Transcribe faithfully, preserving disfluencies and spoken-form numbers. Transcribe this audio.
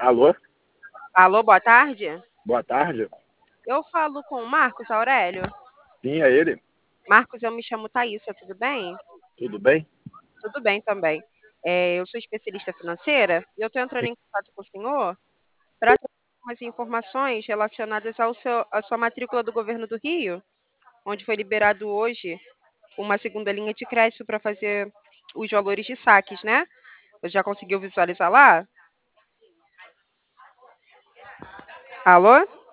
Alô? Alô, boa tarde. Boa tarde. Eu falo com o Marcos Aurélio. Sim, é ele. Marcos, eu me chamo Thaísa, tudo bem? Tudo bem? Tudo bem também. É, eu sou especialista financeira e eu estou entrando Sim. em contato com o senhor para ter umas informações relacionadas ao seu, à sua matrícula do governo do Rio, onde foi liberado hoje uma segunda linha de crédito para fazer os valores de saques, né? Você já conseguiu visualizar lá? Alô?